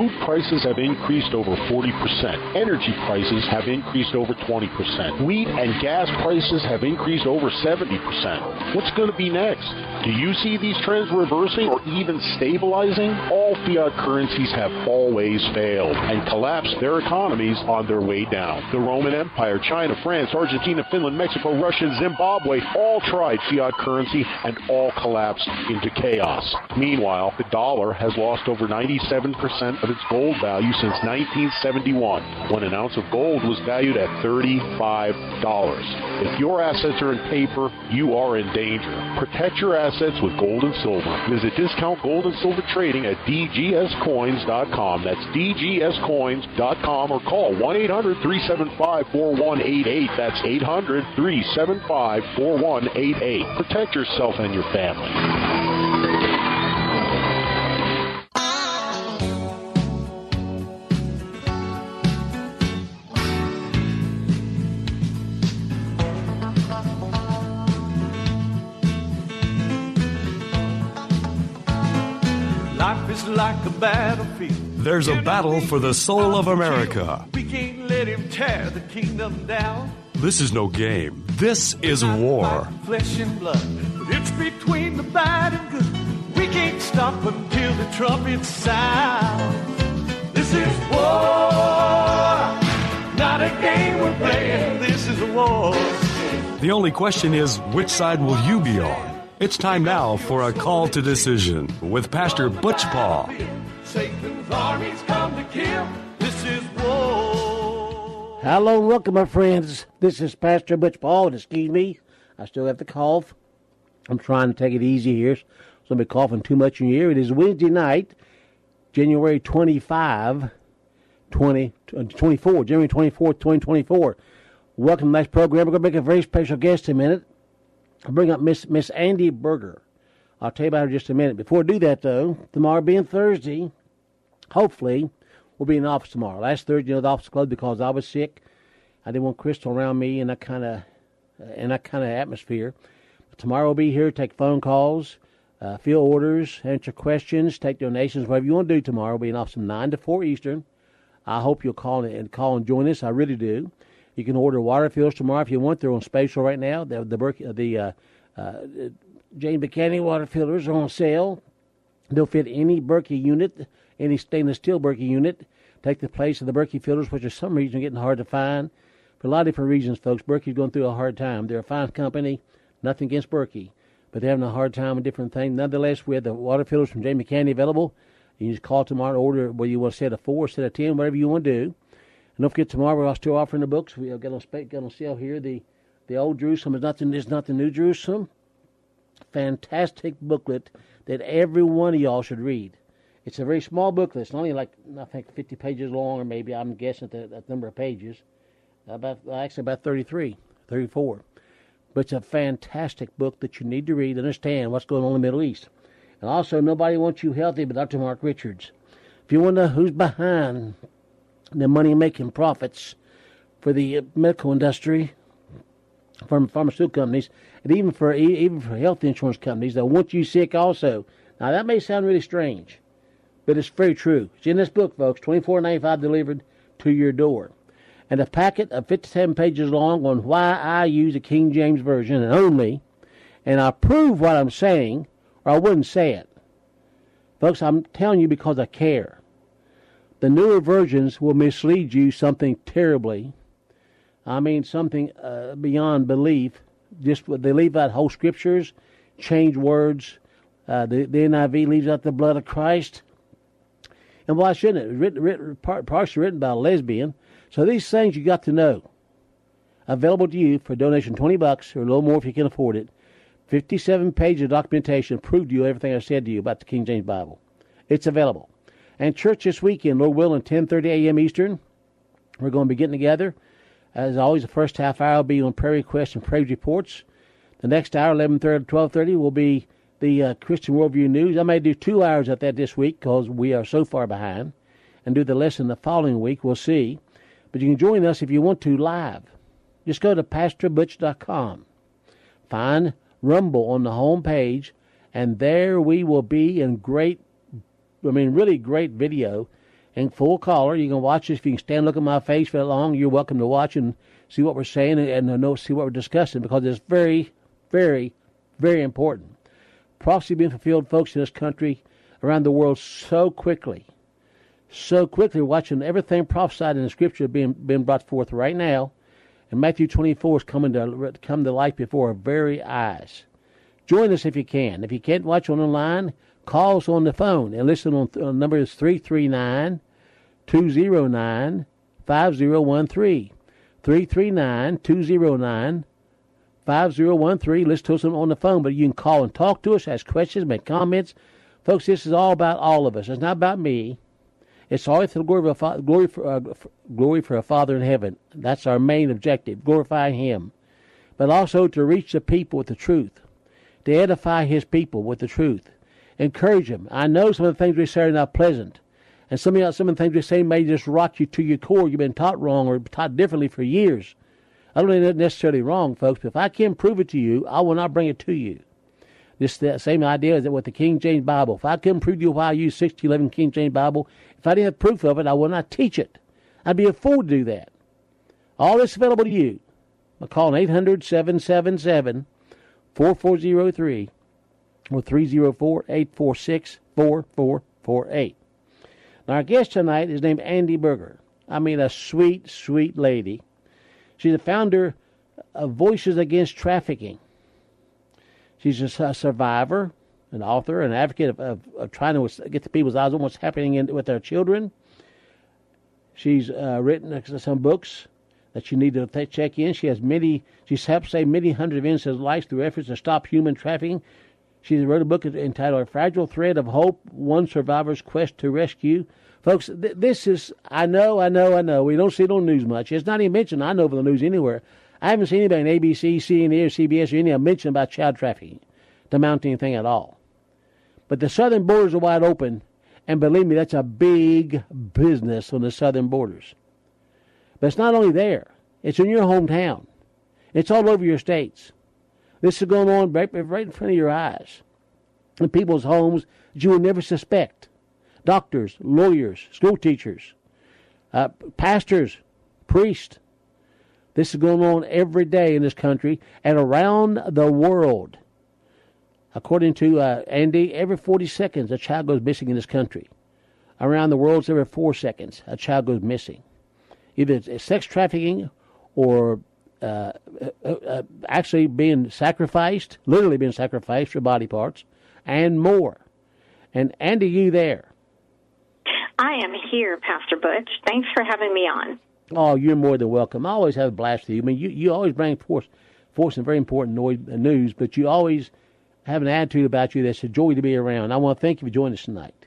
Food prices have increased over 40%. Energy prices have increased over 20%. Wheat and gas prices have increased over 70%. What's going to be next? Do you see these trends reversing or even stabilizing? All fiat currencies have always failed and collapsed their economies on their way down. The Roman Empire, China, France, Argentina, Finland, Mexico, Russia, Zimbabwe all tried fiat currency and all collapsed into chaos. Meanwhile, the dollar has lost over 97% of its gold value since 1971, when an ounce of gold was valued at $35. If your assets are in paper, you are in danger. Protect your assets with gold and silver. Visit Discount Gold and Silver Trading at dgscoins.com. That's dgscoins.com, or call 1-800-375-4188. That's 800-375-4188. Protect yourself and your family. Life is like a battlefield. There's a battle for the soul of America. We can't let him tear the kingdom down. This is no game. This is war. Flesh and blood, but it's between the bad and good. We can't stop until the trumpet sound. This is war, not a game we're playing. This is a war. The only question is, which side will you be on? It's time now for a call to decision with Pastor Butch Paul. Satan's armies come to kill. This is war. Hello and welcome, my friends. This is Pastor Butch Paul. And excuse me, I still have the cough. I'm trying to take it easy here, so I'm be coughing too much in your ear. It is Wednesday night, January 24th, 2024. Welcome to tonight's program. We're going to make a very special guest in a minute. I'll bring up Miss Andy Berger. I'll tell you about her in just a minute. Before I do that, though, tomorrow being Thursday, hopefully we'll be in the office tomorrow. Last Thursday, the office closed because I was sick. I didn't want Crystal around me in that kind of atmosphere. But tomorrow we'll be here, take phone calls, fill orders, answer questions, take donations, whatever you want to do tomorrow. We'll be in office from 9 to 4 Eastern. I hope you'll call and join us. I really do. You can order water fills tomorrow if you want. They're on special right now. The Jane Buchanan water fillers are on sale. They'll fit any Berkey unit, any stainless steel Berkey unit. Take the place of the Berkey filters, which for some reason are getting hard to find. For a lot of different reasons, folks. Berkey's going through a hard time. They're a fine company. Nothing against Berkey. But they're having a hard time with different things. Nonetheless, we have the water filters from Jane Buchanan available. You can just call tomorrow and order whether you want a set of 4, set of 10, whatever you want to do. And don't forget, tomorrow we're still offering the books. We'll get on sale here. The Old Jerusalem is not the New Jerusalem. Fantastic booklet that every one of y'all should read. It's a very small booklet. It's only like, I think, 50 pages long, or maybe I'm guessing at that number of pages. About 33, 34. But it's a fantastic book that you need to read, understand what's going on in the Middle East. And also, Nobody Wants You Healthy by Dr. Mark Richards. If you want to know who's behind the money-making profits for the medical industry, from pharmaceutical companies, and even for health insurance companies that want you sick also. Now, that may sound really strange, but it's very true. It's in this book, folks, $24.95 delivered to your door. And a packet of 57 pages long on why I use the King James Version and only, and I prove what I'm saying, or I wouldn't say it. Folks, I'm telling you because I care. The newer versions will mislead you something terribly. I mean, something beyond belief. Just they leave out whole scriptures, change words. The NIV leaves out the blood of Christ. And why shouldn't it? Partially written by a lesbian. So these things you got to know. Available to you for donation $20 or a little more if you can afford it. 57 pages of documentation prove to you everything I said to you about the King James Bible. It's available. And church this weekend, Lord willing, 10:30 a.m. Eastern. We're going to be getting together. As always, the first half hour will be on prayer requests and praise reports. The next hour, 11:30 to 12:30, will be the Christian Worldview News. I may do 2 hours of that this week because we are so far behind, and do the lesson the following week. We'll see. But you can join us if you want to live. Just go to PastorButch.com. Find Rumble on the home page, and there we will be in really great video. in full color. You can watch this. If you can stand and look at my face for that long, you're welcome to watch and see what we're saying and see what we're discussing, because it's very, very, very important. Prophecy being fulfilled, folks, in this country, around the world, so quickly. So quickly, we're watching everything prophesied in the Scripture being brought forth right now. And Matthew 24 is come to life before our very eyes. Join us if you can. If you can't watch online, call us on the phone and listen on the number is 339-209-5013. 339-209-5013. Listen to us on the phone, but you can call and talk to us, ask questions, make comments. Folks, this is all about all of us. It's not about me. It's always the glory for a Father in heaven. That's our main objective, glorify Him. But also to reach the people with the truth, to edify His people with the truth, encourage them. I know some of the things we say are not pleasant, and some of the things we say may just rock you to your core. You've been taught wrong or taught differently for years. I don't think that's necessarily wrong, folks, but if I can prove it to you, I will not bring it to you. That same idea is that with the King James Bible. If I couldn't prove to you why I use 1611 King James Bible, if I didn't have proof of it, I will not teach it. I'd be a fool to do that. All this is available to you. Call 800-777-4403 or 304-846-4448. Now, our guest tonight is named Andi Berger. I mean, a sweet, sweet lady. She's the founder of Voices Against Trafficking. She's a survivor, an author, an advocate of trying to get the people's eyes on what's happening with their children. She's written some books that you need to check in. She's helped save many hundreds of innocent lives through efforts to stop human trafficking. She wrote a book entitled A Fragile Thread of Hope, One Survivor's Quest to Rescue. Folks, this is, I know, we don't see it on the news much. It's not even mentioned, I know, for the news anywhere. I haven't seen anybody in ABC, CNN, or CBS, or any of them mention about child trafficking to mount anything at all. But the southern borders are wide open, and believe me, that's a big business on the southern borders. But it's not only there. It's in your hometown. It's all over your states. This is going on right in front of your eyes. In people's homes that you would never suspect. Doctors, lawyers, school teachers, pastors, priests. This is going on every day in this country and around the world. According to Andi, every 40 seconds a child goes missing in this country. Around the world, it's every 4 seconds a child goes missing. Either it's sex trafficking or actually being sacrificed, literally being sacrificed for body parts, and more. And Andi, you there? I am here, Pastor Butch. Thanks for having me on. Oh, you're more than welcome. I always have a blast with you. I mean, you always bring forth some very important news, but you always have an attitude about you that's a joy to be around. I want to thank you for joining us tonight.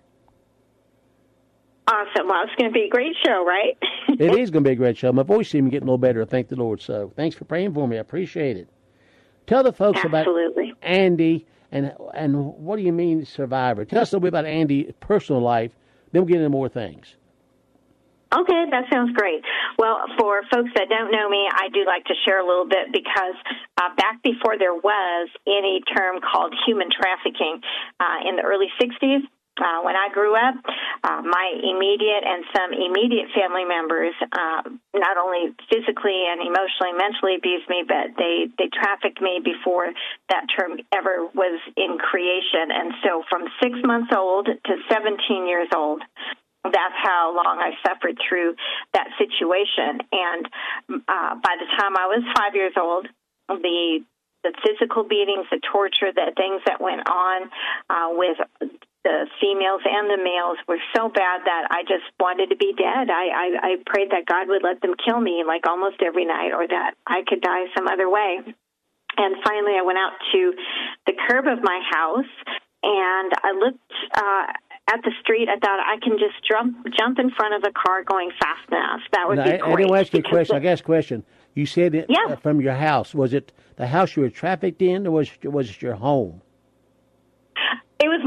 Awesome. Well, it's going to be a great show, right? It is going to be a great show. My voice seems getting a little better, thank the Lord. So thanks for praying for me. I appreciate it. Tell the folks Absolutely. About Andi and what do you mean survivor? Tell us a little bit about Andi's personal life, then we'll get into more things. Okay, that sounds great. Well, for folks that don't know me, I do like to share a little bit because back before there was any term called human trafficking in the early 60s, when I grew up, my immediate and some immediate family members not only physically and emotionally, mentally abused me, but they trafficked me before that term ever was in creation. And so from 6 months old to 17 years old, that's how long I suffered through that situation. And by the time I was 5 years old, the physical beatings, the torture, the things that went on with the females and the males were so bad that I just wanted to be dead. I prayed that God would let them kill me like almost every night, or that I could die some other way. And finally I went out to the curb of my house, and I looked at the street. I thought I can just jump in front of a car going fast enough. That would be great. I didn't ask you a question. I got a question. You said it from your house. Was it the house you were trafficked in, or was it your home? It was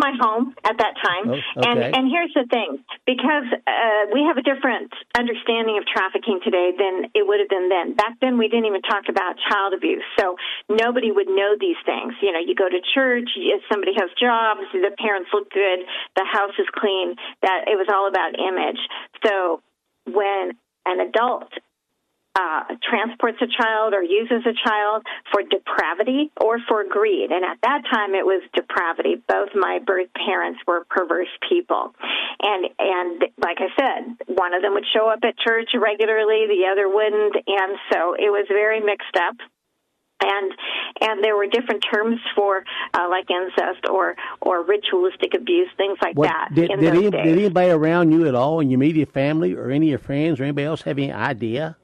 my home at that time. Oh, okay. And here's the thing, because we have a different understanding of trafficking today than it would have been then. Back then, we didn't even talk about child abuse, so nobody would know these things. You know, you go to church, if somebody has jobs, the parents look good, the house is clean, that it was all about image. So when an adult transports a child or uses a child for depravity or for greed. And at that time, it was depravity. Both my birth parents were perverse people. And like I said, one of them would show up at church regularly, the other wouldn't. And so it was very mixed up. And there were different terms for like incest or ritualistic abuse, things like that. Did anybody around you at all in your immediate family or any of your friends or anybody else have any idea?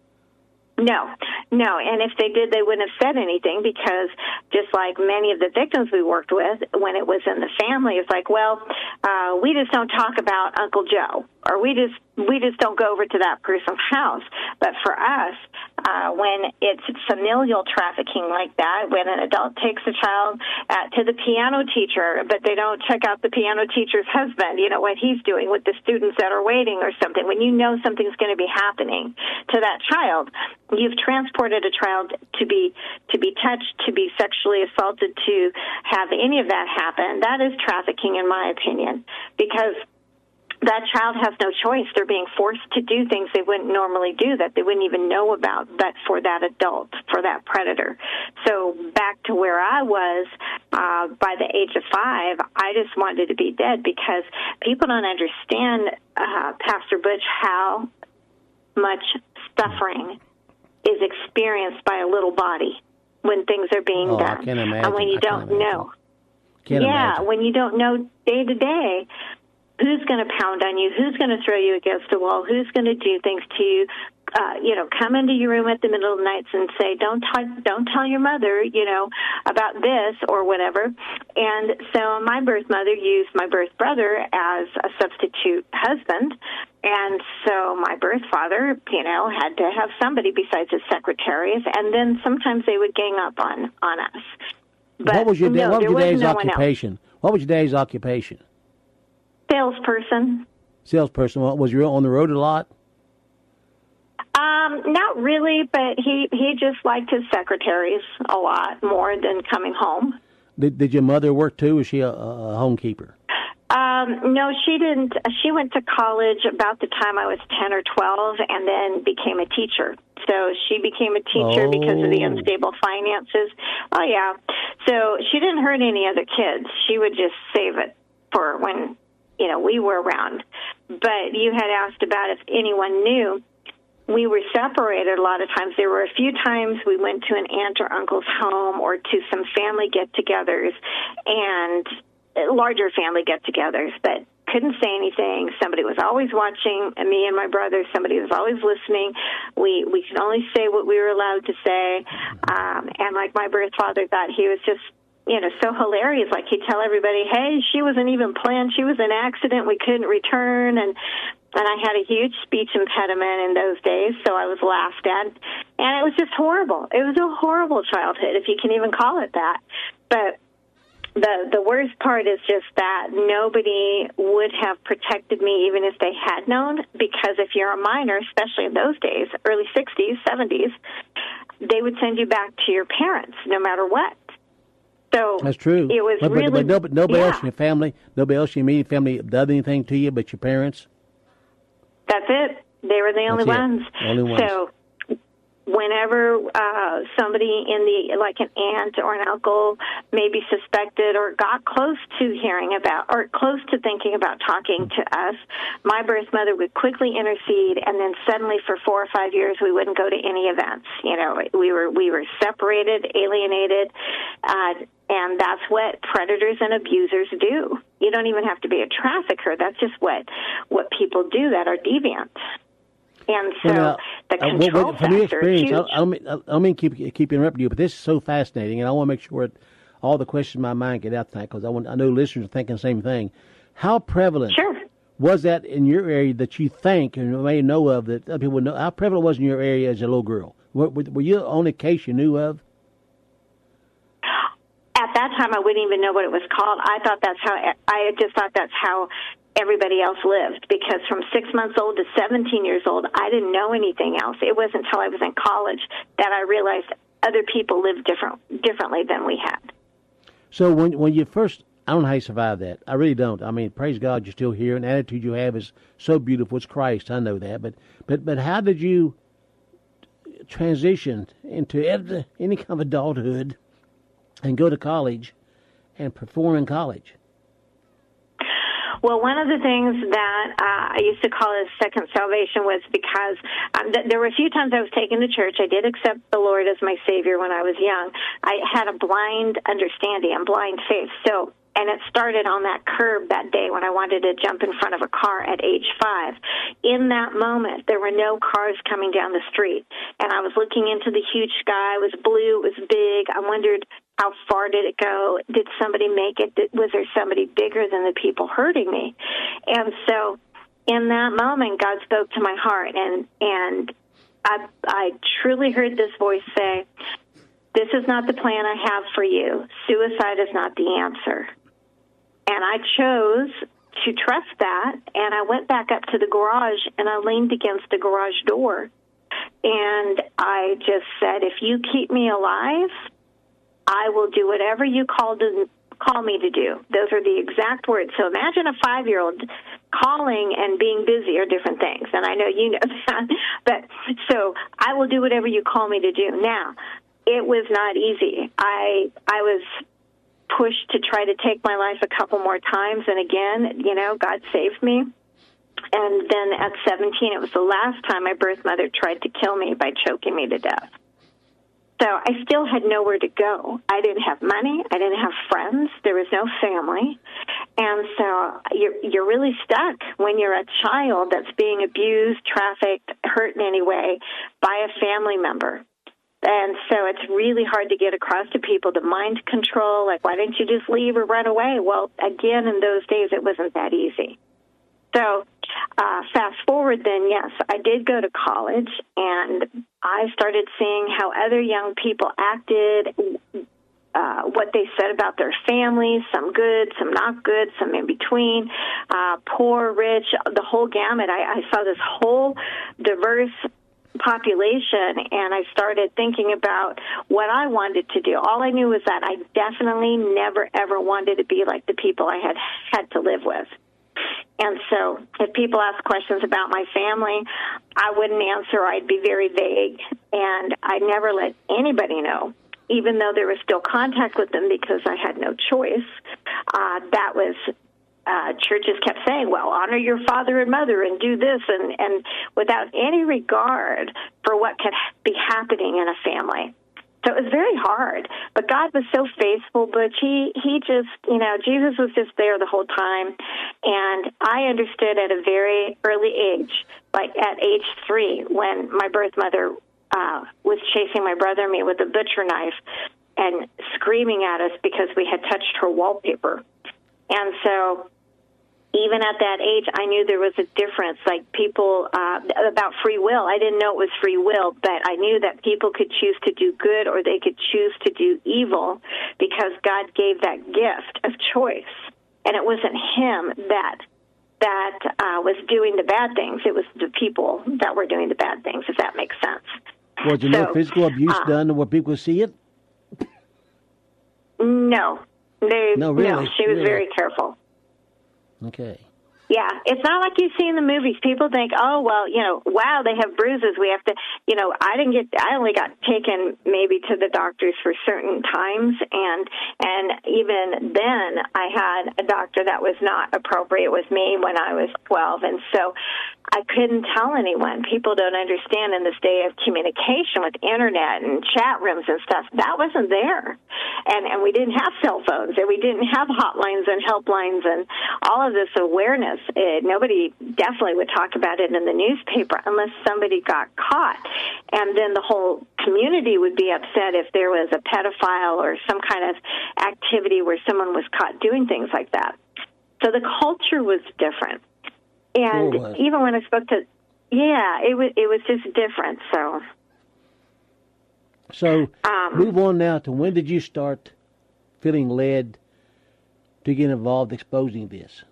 No. And if they did, they wouldn't have said anything, because just like many of the victims we worked with, when it was in the family, it's like, well, we just don't talk about Uncle Joe, or we just don't go over to that person's house. But for us, when it's familial trafficking like that, when an adult takes a child to the piano teacher, but they don't check out the piano teacher's husband, you know, what he's doing with the students that are waiting or something, when you know something's going to be happening to that child, you've transported a child to be touched, to be sexually assaulted, to have any of that happen. That is trafficking, in my opinion, because that child has no choice. They're being forced to do things they wouldn't normally do, that they wouldn't even know about, but for that adult, for that predator. So back to where I was, by the age of 5, I just wanted to be dead, because people don't understand, Pastor Butch, how much suffering is experienced by a little body when things are being done. I can't imagine. And when you don't know. Imagine. When you don't know day to day, who's going to pound on you, who's going to throw you against the wall, who's going to do things to you, come into your room at the middle of the night and say, don't tell your mother, about this or whatever. And so my birth mother used my birth brother as a substitute husband. And so my birth father, had to have somebody besides his secretaries. And then sometimes they would gang up on us. But what was your dad's occupation? What was your dad's occupation? Salesperson. Salesperson. Was you on the road a lot? Not really, but he just liked his secretaries a lot more than coming home. Did your mother work too? Was she a homekeeper? No, she didn't. She went to college about the time I was 10 or 12 and then became a teacher. So she became a teacher because of the unstable finances. Oh, yeah. So she didn't hurt any other kids. She would just save it for when, we were around. But you had asked about if anyone knew. We were separated a lot of times. There were a few times we went to an aunt or uncle's home or to some family get-togethers, and larger family get-togethers, but couldn't say anything. Somebody was always watching, me and my brother. Somebody was always listening. We could only say what we were allowed to say. And like my birth father thought, he was just, so hilarious. Like he'd tell everybody, hey, she wasn't even planned. She was an accident. We couldn't return. And I had a huge speech impediment in those days, so I was laughed at. And it was just horrible. It was a horrible childhood, if you can even call it that. But the worst part is just that nobody would have protected me even if they had known, because if you're a minor, especially in those days, early 60s, 70s, they would send you back to your parents no matter what. So that's true. It was but nobody else in your family, nobody else in your immediate family did anything to you but your parents? That's it. They were the only ones. Only ones. So whenever somebody like an aunt or an uncle maybe suspected or got close to hearing about or close to thinking about talking to us, my birth mother would quickly intercede, and then suddenly for 4 or 5 years we wouldn't go to any events. We were separated, alienated, and that's what predators and abusers do. You don't even have to be a trafficker. That's just what people do that are deviant. And so the control from your factor is experience, huge. I don't mean keep interrupting you, but this is so fascinating, and I want to make sure that all the questions in my mind get out tonight, because I know listeners are thinking the same thing. How prevalent was that in your area that you think and may know of that other people know? How prevalent was in your area as a little girl? Were you the only case you knew of? At that time I wouldn't even know what it was called. I just thought that's how everybody else lived, because from 6 months old to 17 years old, I didn't know anything else. It wasn't until I was in college that I realized other people lived differently than we had. So when you first, I don't know how you survived that. I really don't. I mean, praise God, you're still here, and the attitude you have is so beautiful. It's Christ, I know that. But how did you transition into any kind of adulthood and go to college and perform in college? Well, one of the things that I used to call as second salvation was because there were a few times I was taken to church. I did accept the Lord as my Savior when I was young. I had a blind understanding and blind faith. And it started on that curb that day when I wanted to jump in front of a car at age 5. In that moment, there were no cars coming down the street. And I was looking into the huge sky. It was blue. It was big. I wondered, how far did it go? Did somebody make it? Was there somebody bigger than the people hurting me? And so in that moment, God spoke to my heart. And I truly heard this voice say, this is not the plan I have for you. Suicide is not the answer. And I chose to trust that, and I went back up to the garage, and I leaned against the garage door, and I just said, if you keep me alive, I will do whatever you call me to do. Those are the exact words. So imagine a 5-year-old calling and being busy are different things, and I know you know that. But so I will do whatever you call me to do. Now, it was not easy. I was pushed to try to take my life a couple more times, and again, God saved me. And then at 17, it was the last time my birth mother tried to kill me by choking me to death. So I still had nowhere to go. I didn't have money. I didn't have friends. There was no family. And so you're really stuck when you're a child that's being abused, trafficked, hurt in any way by a family member. And so it's really hard to get across to people the mind control, like, why didn't you just leave or run away? Well, again, in those days, it wasn't that easy. So fast forward then, yes, I did go to college, and I started seeing how other young people acted, what they said about their families, some good, some not good, some in between, poor, rich, the whole gamut. I saw this whole diverse population, and I started thinking about what I wanted to do. All I knew was that I definitely never, ever wanted to be like the people I had to live with. And so if people ask questions about my family, I wouldn't answer. I'd be very vague, and I never let anybody know, even though there was still contact with them because I had no choice. That was churches kept saying, well, honor your father and mother and do this, and without any regard for what could be happening in a family. So it was very hard, but God was so faithful, Butch. He just, Jesus was just there the whole time, and I understood at a very early age, like at age 3, when my birth mother was chasing my brother and me with a butcher knife and screaming at us because we had touched her wallpaper. And so even at that age, I knew there was a difference, like people, about free will. I didn't know it was free will, but I knew that people could choose to do good or they could choose to do evil because God gave that gift of choice. And it wasn't him that was doing the bad things. It was the people that were doing the bad things, if that makes sense. Was there no physical abuse done where people see it? No. No, really? No, she was very careful. Okay. Yeah, it's not like you see in the movies. People think, oh, well, wow, they have bruises. We have to, I only got taken maybe to the doctors for certain times. And even then I had a doctor that was not appropriate with me when I was 12. And so I couldn't tell anyone. People don't understand in this day of communication with internet and chat rooms and stuff, that wasn't there. And we didn't have cell phones, and we didn't have hotlines and helplines and all of this awareness. Nobody definitely would talk about it in the newspaper unless somebody got caught. And then the whole community would be upset if there was a pedophile or some kind of activity where someone was caught doing things like that. So the culture was different. And even when I spoke to, it was just different. So move on now to when did you start feeling led to get involved exposing this?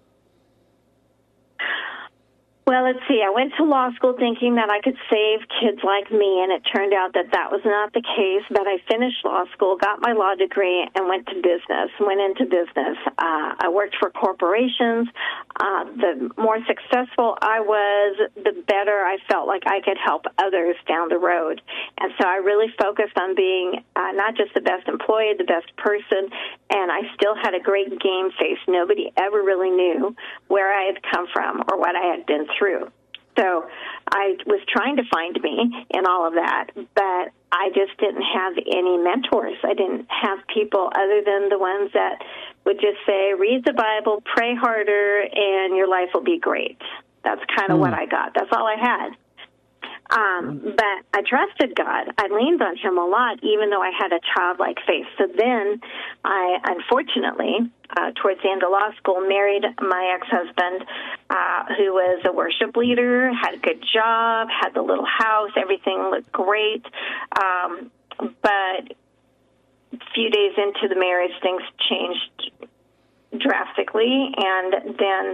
Well, let's see. I went to law school thinking that I could save kids like me, and it turned out that that was not the case. But I finished law school, got my law degree, and went into business. I worked for corporations. The more successful I was, the better I felt like I could help others down the road. And so I really focused on being not just the best employee, the best person, and I still had a great game face. Nobody ever really knew where I had come from or what I had been through. So I was trying to find me in all of that, but I just didn't have any mentors. I didn't have people other than the ones that would just say, read the Bible, pray harder, and your life will be great. That's kind of what I got. That's all I had. But I trusted God. I leaned on him a lot, even though I had a childlike faith. So then I, unfortunately, towards the end of law school, married my ex-husband, who was a worship leader, had a good job, had the little house, everything looked great. But a few days into the marriage, things changed drastically, and then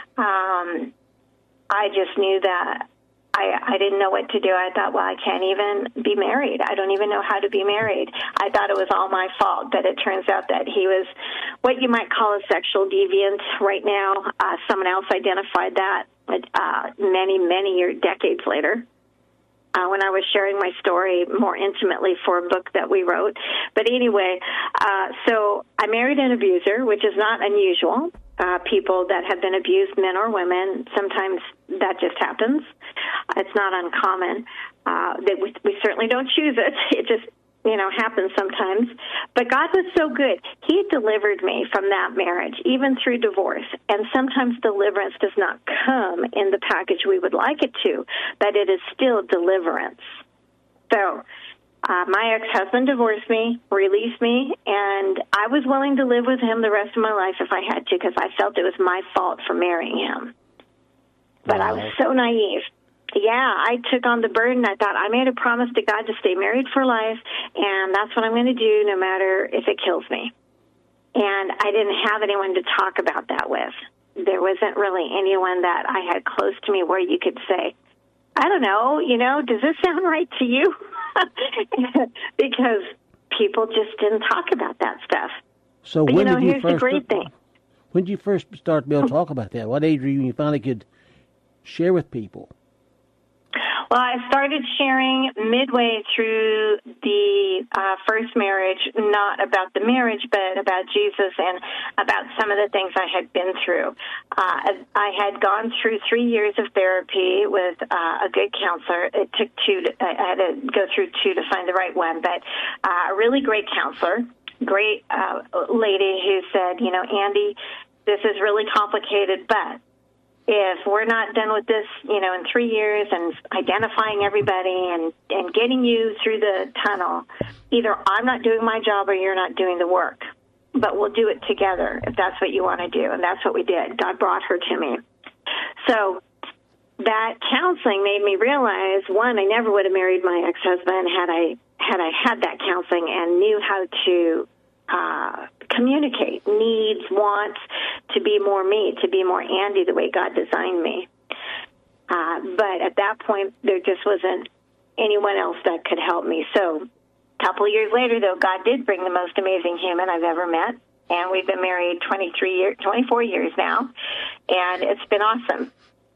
I just knew that I didn't know what to do. I thought, well, I can't even be married. I don't even know how to be married. I thought it was all my fault, but it turns out that he was what you might call a sexual deviant right now. Someone else identified that many decades later. When I was sharing my story more intimately for a book that we wrote. But anyway, so I married an abuser, which is not unusual. People that have been abused, men or women, sometimes that just happens. It's not uncommon. We certainly don't choose it. It just, happens sometimes. But God was so good. He delivered me from that marriage, even through divorce. And sometimes deliverance does not come in the package we would like it to, but it is still deliverance. So my ex-husband divorced me, released me, and I was willing to live with him the rest of my life if I had to, because I felt it was my fault for marrying him. But I was so naive. Yeah, I took on the burden. I thought I made a promise to God to stay married for life, and that's what I'm going to do no matter if it kills me. And I didn't have anyone to talk about that with. There wasn't really anyone that I had close to me where you could say, I don't know, does this sound right to you? Because people just didn't talk about that stuff. So but, when did you here's first, the great thing. When did you first start to be able to talk about that? What age were you when you finally could share with people? Well, I started sharing midway through the first marriage, not about the marriage, but about Jesus and about some of the things I had been through. I had gone through 3 years of therapy with a good counselor. It took I had to go through 2 to find the right one, but a really great counselor, great lady who said, Andy, this is really complicated, but if we're not done with this, in 3 years and identifying everybody and getting you through the tunnel, either I'm not doing my job or you're not doing the work. But we'll do it together if that's what you want to do. And that's what we did. God brought her to me. So that counseling made me realize, one, I never would have married my ex-husband had I had that counseling and knew how to communicate needs, wants, to be more me, to be more Andy the way God designed me. But at that point, there just wasn't anyone else that could help me. So a couple of years later, though, God did bring the most amazing human I've ever met. And we've been married 24 years now, and it's been awesome.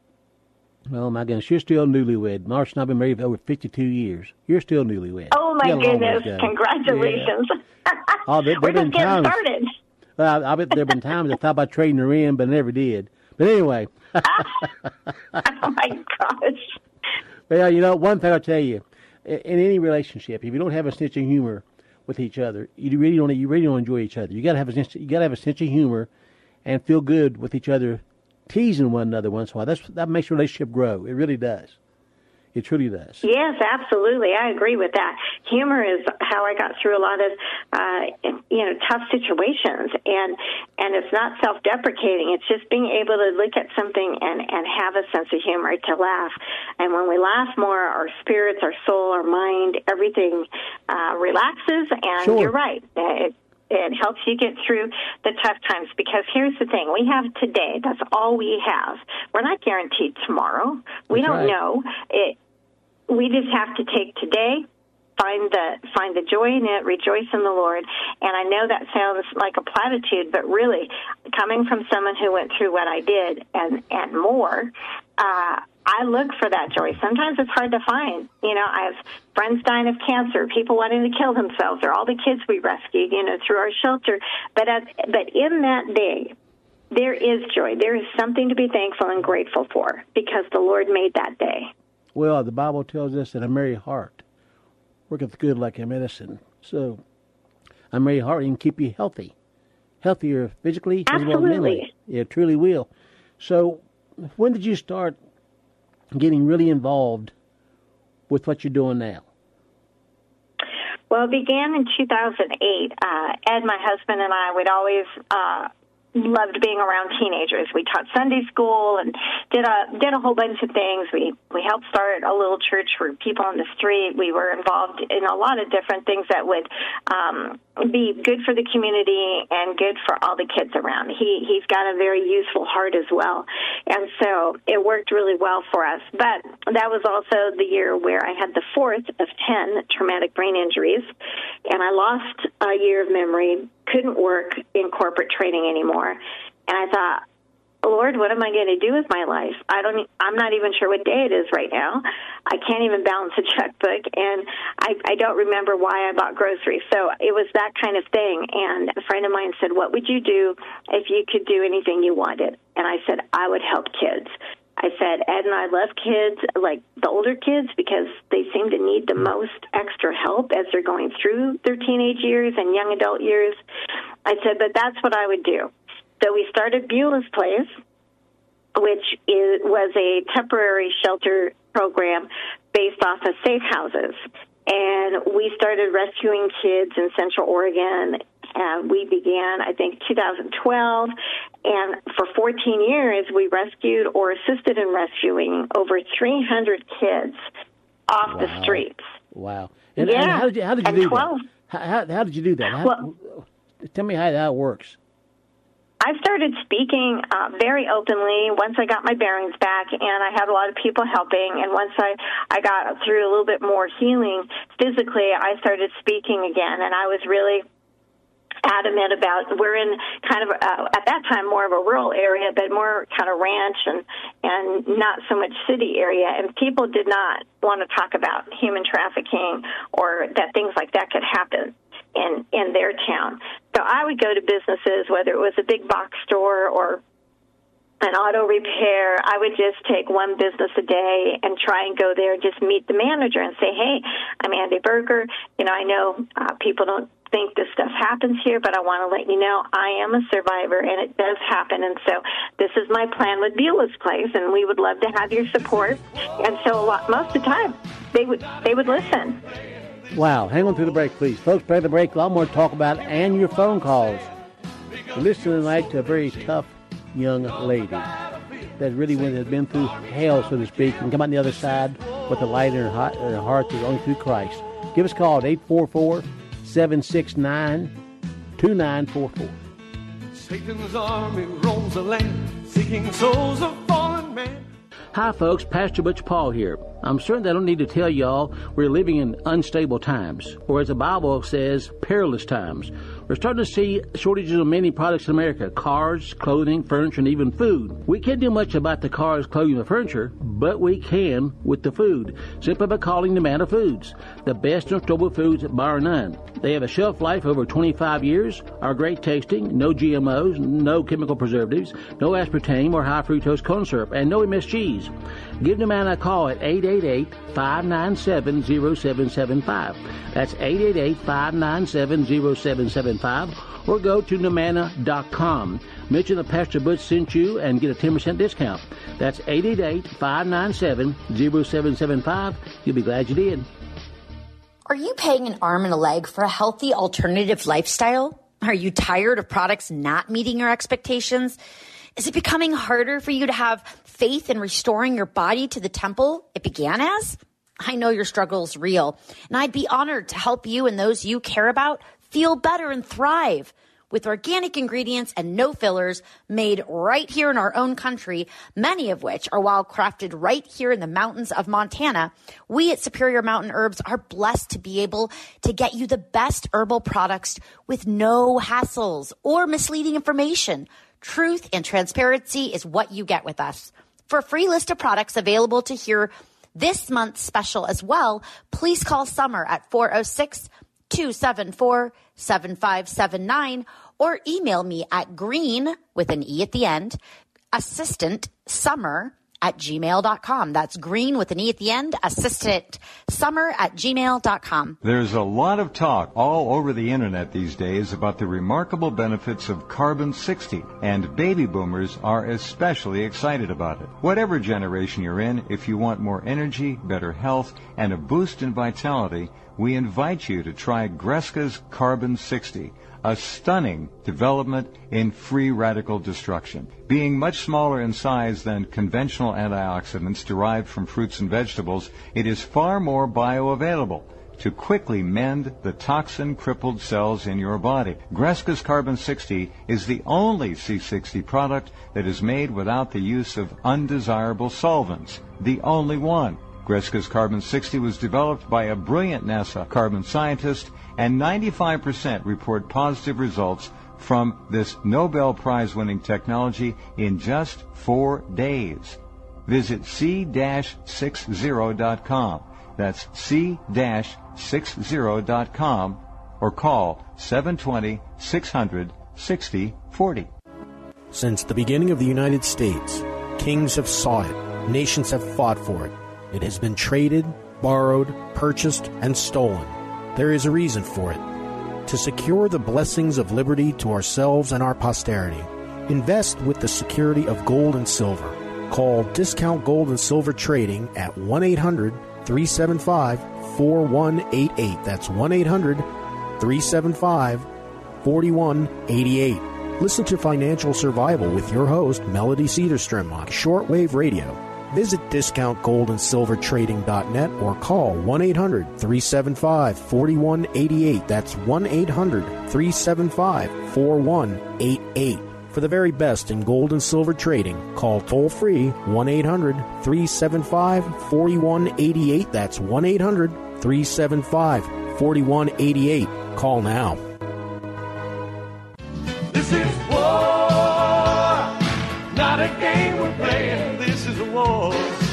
Oh, my goodness, you're still newlywed. Marcia and I have been married for over 52 years. You're still newlywed. Oh, my goodness. Congratulations. Yeah. Oh, we're just getting started. Well, I bet there have been times I thought about trading her in, but I never did. But anyway. Oh, my gosh. Well, one thing I'll tell you, in any relationship, if you don't have a sense of humor with each other, you really don't enjoy each other. You got to have a sense of humor and feel good with each other, teasing one another once in a while. That makes a relationship grow. It really does. It truly does. Yes, absolutely. I agree with that. Humor is how I got through a lot of, tough situations. And it's not self-deprecating. It's just being able to look at something and have a sense of humor, to laugh. And when we laugh more, our spirits, our soul, our mind, everything relaxes. And Sure. You're right. It helps you get through the tough times, because here's the thing. We have today. That's all we have. We're not guaranteed tomorrow. We don't know. We just have to take today, find the joy in it, rejoice in the Lord. And I know that sounds like a platitude, but really, coming from someone who went through what I did and more, I look for that joy. Sometimes it's hard to find. I have friends dying of cancer, people wanting to kill themselves, or all the kids we rescued, through our shelter. But in that day, there is joy. There is something to be thankful and grateful for, because the Lord made that day. Well, the Bible tells us that a merry heart worketh good like a medicine. So a merry heart can keep you healthier physically as well as mentally. It truly will. So when did you start getting really involved with what you're doing now? Well, it began in 2008. Ed, my husband, and I would always loved being around teenagers. We taught Sunday school and did a whole bunch of things. We helped start a little church for people on the street. We were involved in a lot of different things that would be good for the community and good for all the kids around. He's got a very useful heart as well, and so it worked really well for us. But that was also the year where I had the fourth of 10 traumatic brain injuries, and I lost a year of memory, couldn't work in corporate training anymore. And I thought, Lord, what am I going to do with my life? I'm not even sure what day it is right now. I can't even balance a checkbook, and I don't remember why I bought groceries. So it was that kind of thing. And a friend of mine said, what would you do if you could do anything you wanted? And I said, I would help kids. I said, Ed and I love kids, like the older kids, because they seem to need the most extra help as they're going through their teenage years and young adult years. I said, but that's what I would do. So we started Beulah's Place, which was a temporary shelter program based off of safe houses. And we started rescuing kids in Central Oregon. And we began, I think, 2012. And for 14 years, we rescued or assisted in rescuing over 300 kids off the streets. Wow. And how did you do that? How did you do that? Tell me how that works. I started speaking very openly once I got my bearings back, and I had a lot of people helping. And once I got through a little bit more healing physically, I started speaking again, and I was really adamant about, we're in kind of, at that time, more of a rural area, but more kind of ranch and not so much city area. And people did not want to talk about human trafficking or that things like that could happen in their town. So I would go to businesses, whether it was a big box store or an auto repair. I would just take one business a day and try and go there, just meet the manager and say, hey, I'm Andy Berger. I know people don't think this stuff happens here, but I want to let you know I am a survivor, and it does happen. And so this is my plan with Beulah's Place, and we would love to have your support. And so most of the time, they would listen. Wow. Hang on through the break, please. Folks, pray the break. A lot more to talk about and your phone calls. We're listening tonight to a very tough young lady that really has been through hell, so to speak, and come out on the other side with a light in her heart that's only through Christ. Give us a call at 844-769-2944. Satan's army roams the land, seeking souls of fallen men. Hi, folks. Pastor Butch Paul here. I'm certain that I don't need to tell y'all we're living in unstable times, or as the Bible says, perilous times. We're starting to see shortages of many products in America: cars, clothing, furniture, and even food. We can't do much about the cars, clothing, and furniture, but we can with the food, simply by calling Nomana Foods, the best in storable foods bar none. They have a shelf life over 25 years, are great tasting, no GMOs, no chemical preservatives, no aspartame or high fructose corn syrup, and no MSGs. Give Nomana a call at 888-597-0775. That's 888-597-0775, or go to Nomana.com. Mention that Pastor Butch sent you and get a 10% discount. That's 888-597-0775. You'll be glad you did. Are you paying an arm and a leg for a healthy alternative lifestyle? Are you tired of products not meeting your expectations? Is it becoming harder for you to have faith in restoring your body to the temple it began as? I know your struggle is real, and I'd be honored to help you and those you care about feel better, and thrive. With organic ingredients and no fillers made right here in our own country, many of which are wild crafted right here in the mountains of Montana, we at Superior Mountain Herbs are blessed to be able to get you the best herbal products with no hassles or misleading information. Truth and transparency is what you get with us. For a free list of products available to hear this month's special as well, please call Summer at 406-274-7579 or email me at green, with an E at the end, assistantsummer@gmail.com. That's green with an E at the end, assistantsummer@gmail.com. There's a lot of talk all over the internet these days about the remarkable benefits of Carbon-60, and baby boomers are especially excited about it. Whatever generation you're in, if you want more energy, better health, and a boost in vitality, we invite you to try Greska's Carbon-60, a stunning development in free radical destruction. Being much smaller in size than conventional antioxidants derived from fruits and vegetables, it is far more bioavailable to quickly mend the toxin-crippled cells in your body. Greska's Carbon-60 is the only C60 product that is made without the use of undesirable solvents. The only one. Greska's Carbon-60 was developed by a brilliant NASA carbon scientist, and 95% report positive results from this Nobel Prize-winning technology in just 4 days. Visit c-60.com. That's c-60.com, or call 720-600-6040. Since the beginning of the United States, kings have sought it, nations have fought for it. It has been traded, borrowed, purchased, and stolen. There is a reason for it. To secure the blessings of liberty to ourselves and our posterity, invest with the security of gold and silver. Call Discount Gold and Silver Trading at 1-800-375-4188. That's 1-800-375-4188. Listen to Financial Survival with your host, Melody Cedarstrom, on shortwave radio. Visit discountgoldandsilvertrading.net or call 1-800-375-4188. That's 1-800-375-4188. For the very best in gold and silver trading, call toll-free 1-800-375-4188. That's 1-800-375-4188. Call now. This is war, not a game we're playing. This is a war.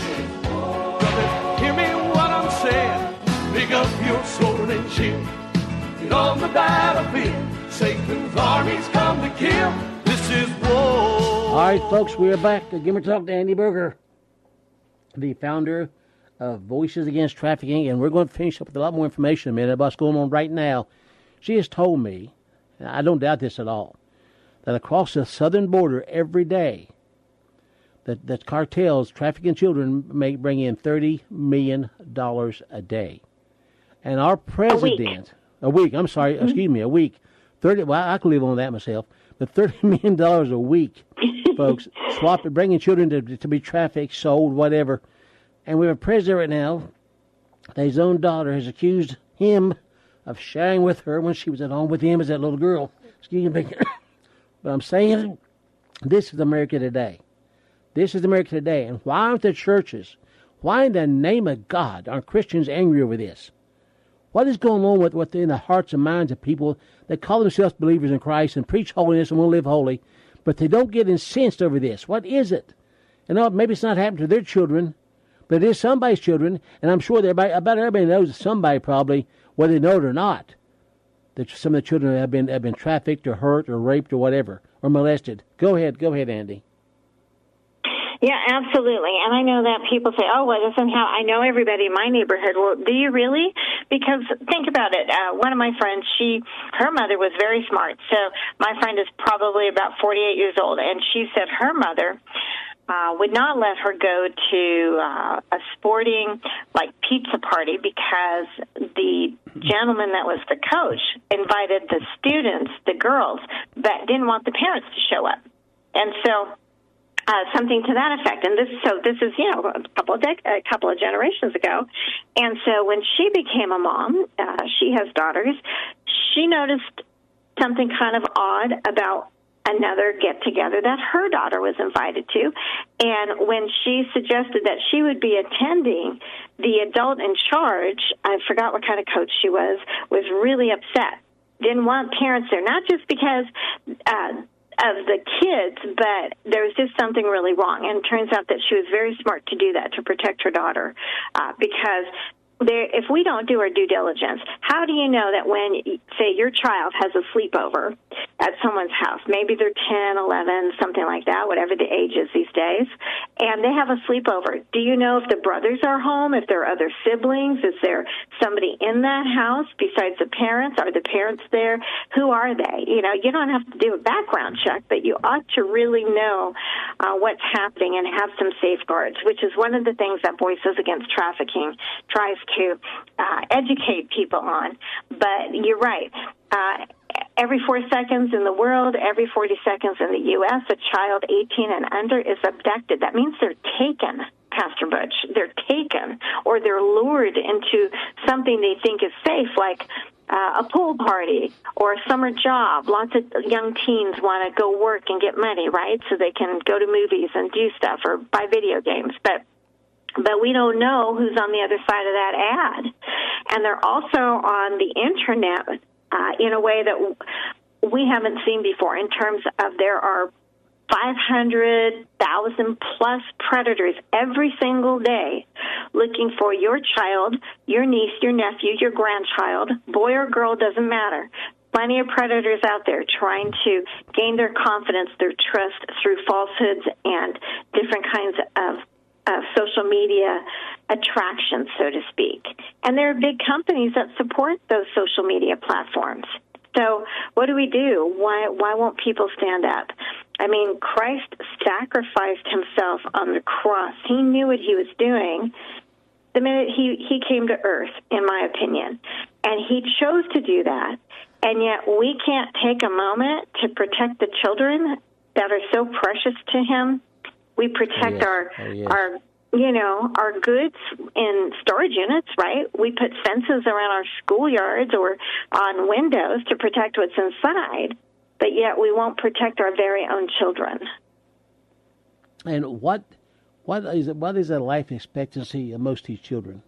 Brother, hear me what I'm saying. Pick up your sword and shield. Get on the battlefield. Satan's armies come to kill. This is war. All right, folks, we are back. Again, we're talking to Andy Berger, the founder of Voices Against Trafficking, and we're going to finish up with a lot more information in a minute about what's going on right now. She has told me, and I don't doubt this at all, that across the southern border every day, that cartels trafficking children may bring in $30 million a day. And our president, a week, well, I could live on that myself, but $30 million a week, folks, bringing children to be trafficked, sold, whatever. And we have a president right now that his own daughter has accused him of sharing with her when she was at home with him as that little girl. Excuse me. But I'm saying this is America today. This is America today. And why aren't the churches, why in the name of God are Christians angry over this? What is going on within the hearts and minds of people that call themselves believers in Christ and preach holiness and want to live holy, but they don't get incensed over this? What is it? And maybe it's not happening to their children, but it is somebody's children, and I'm sure about everybody knows that somebody probably, whether they know it or not, that some of the children have been trafficked or hurt or raped or whatever, or molested. Go ahead, Andy. Yeah, absolutely. And I know that people say, oh, well, I know everybody in my neighborhood. Well, do you really? Because think about it. One of my friends, her mother was very smart. So my friend is probably about 48 years old, and she said her mother would not let her go to a sporting, pizza party because the gentleman that was the coach invited the students, the girls, but didn't want the parents to show up. And so something to that effect. And this is, a couple of generations ago. And so when she became a mom, she has daughters, she noticed something kind of odd about another get-together that her daughter was invited to. And when she suggested that she would be attending, the adult in charge, I forgot what kind of coach she was really upset. Didn't want parents there, not just because of the kids, but there was just something really wrong. And it turns out that she was very smart to do that, to protect her daughter, because if we don't do our due diligence, how do you know that when, say, your child has a sleepover at someone's house, maybe they're 10, 11, something like that, whatever the age is these days, and they have a sleepover, do you know if the brothers are home, if there are other siblings, is there somebody in that house besides the parents? Are the parents there? Who are they? You know, you don't have to do a background check, but you ought to really know what's happening and have some safeguards, which is one of the things that Voices Against Trafficking tries to educate people on. But you're right. Every 4 seconds in the world, every 40 seconds in the U.S., a child 18 and under is abducted. That means they're taken, Pastor Butch. They're taken, or they're lured into something they think is safe, like a pool party or a summer job. Lots of young teens want to go work and get money, right, so they can go to movies and do stuff or buy video games. But we don't know who's on the other side of that ad. And they're also on the Internet in a way that we haven't seen before, in terms of there are 500,000 plus predators every single day looking for your child, your niece, your nephew, your grandchild, boy or girl, doesn't matter. Plenty of predators out there trying to gain their confidence, their trust through falsehoods and different kinds of social media attractions, so to speak. And there are big companies that support those social media platforms. So what do we do? Why won't people stand up? I mean, Christ sacrificed himself on the cross. He knew what he was doing the minute he came to earth, in my opinion. And he chose to do that. And yet we can't take a moment to protect the children that are so precious to him. We protect our goods in storage units, right? We put fences around our schoolyards or on windows to protect what's inside, but yet we won't protect our very own children. And what is the life expectancy of most of these children?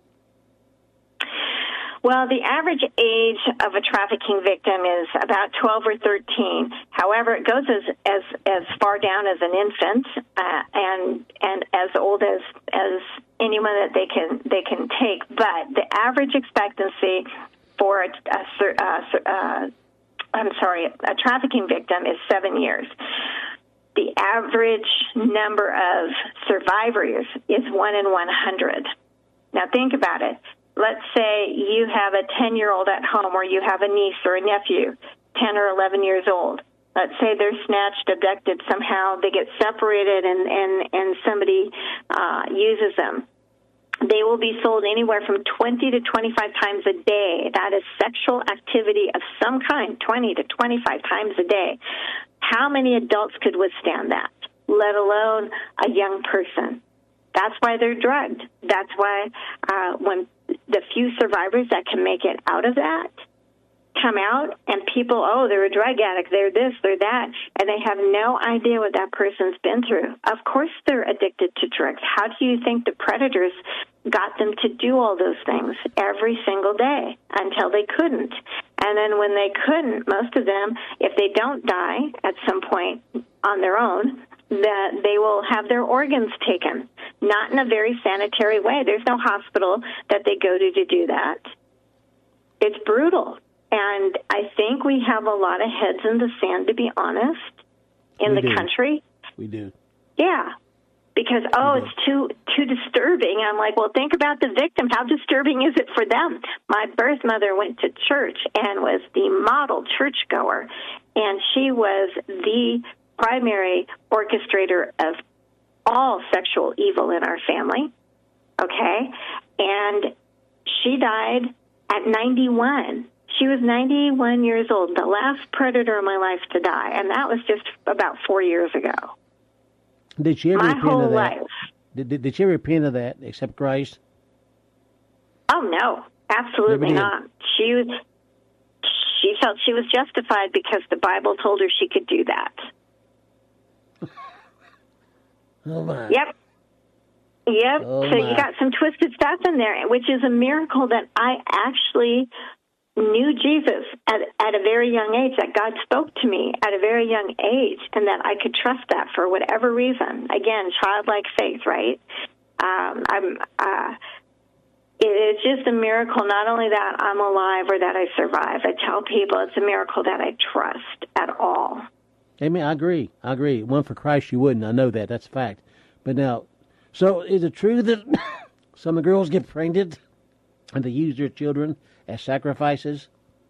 Well, the average age of a trafficking victim is about 12 or 13. However, it goes as far down as an infant and as old as anyone that they can take. But the average expectancy for a trafficking victim is 7 years. The average number of survivors is 1 in 100. Now, think about it. Let's say you have a 10-year-old at home, or you have a niece or a nephew, 10 or 11 years old. Let's say they're snatched, abducted somehow. They get separated and somebody uses them. They will be sold anywhere from 20 to 25 times a day. That is sexual activity of some kind, 20 to 25 times a day. How many adults could withstand that, let alone a young person? That's why they're drugged. That's why when the few survivors that can make it out of that come out, and people, they're a drug addict, they're this, they're that, and they have no idea what that person's been through. Of course they're addicted to drugs. How do you think the predators got them to do all those things every single day until they couldn't? And then when they couldn't, most of them, if they don't die at some point on their own, that they will have their organs taken, not in a very sanitary way. There's no hospital that they go to do that. It's brutal. And I think we have a lot of heads in the sand, to be honest, in the country. We do. Yeah. Because, it's too disturbing. I'm like, well, think about the victim. How disturbing is it for them? My birth mother went to church and was the model churchgoer, and she was the primary orchestrator of all sexual evil in our family, okay? And she died at 91. She was 91 years old, the last predator in my life to die, and that was just about 4 years ago. Did she ever my repent whole of that? Life. Did she ever repent of that, except Christ? Oh, no, absolutely not. she felt she was justified because the Bible told her she could do that. Oh, my. Yep. Oh, so my. you got some twisted stuff in there, which is a miracle that I actually knew Jesus at a very young age, that God spoke to me at a very young age, and that I could trust that for whatever reason. Again, childlike faith, right? It is just a miracle, not only that I'm alive or that I survive. I tell people it's a miracle that I trust at all. Amen. I agree. One for Christ you wouldn't. I know that. That's a fact. But now, so is it true that some of the girls get pregnant and they use their children as sacrifices?